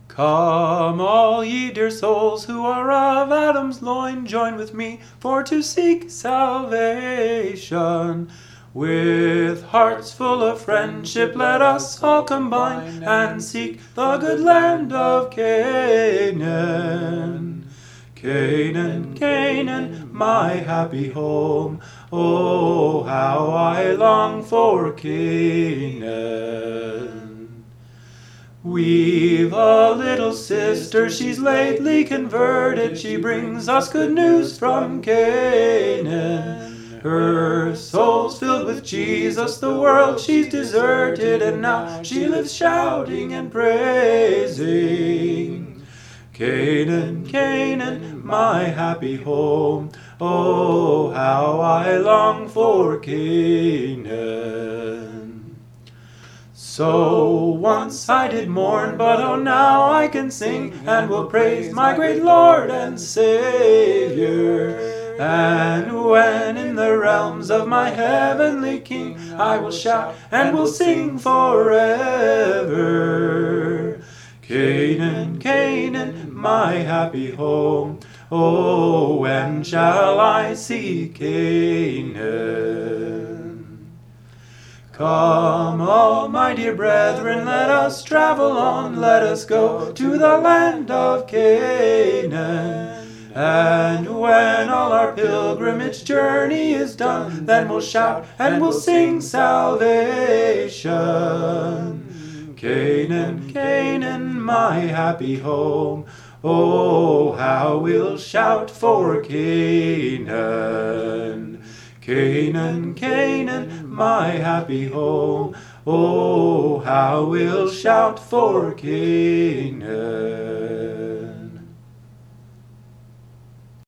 Come, all ye dear souls who are of Adam's loin, join with me for to seek salvation. With hearts full of friendship, let us all combine and seek the good land of Canaan. Canaan, Canaan, my happy home. Oh, how I long for Canaan. We've a little sister, she's lately converted. She brings us good news from Canaan. Her soul's filled with Jesus, the world she's deserted, and now she lives shouting and praising. Canaan, Canaan, my happy home. Oh, how I long for Canaan. So once I did mourn, but oh now I can sing, and will praise my great Lord and Savior. And when in the realms of my heavenly King, I will shout and will sing forever. Canaan, Canaan, my happy home. Oh, when shall I see Canaan? Come, all my dear brethren, let us travel on, let us go to the land of Canaan. And when all our pilgrimage journey is done, then we'll shout and we'll sing salvation. Canaan, Canaan, my happy home. Oh, how we'll shout for Canaan. Canaan, Canaan, my happy home. Oh, how we'll shout for Canaan.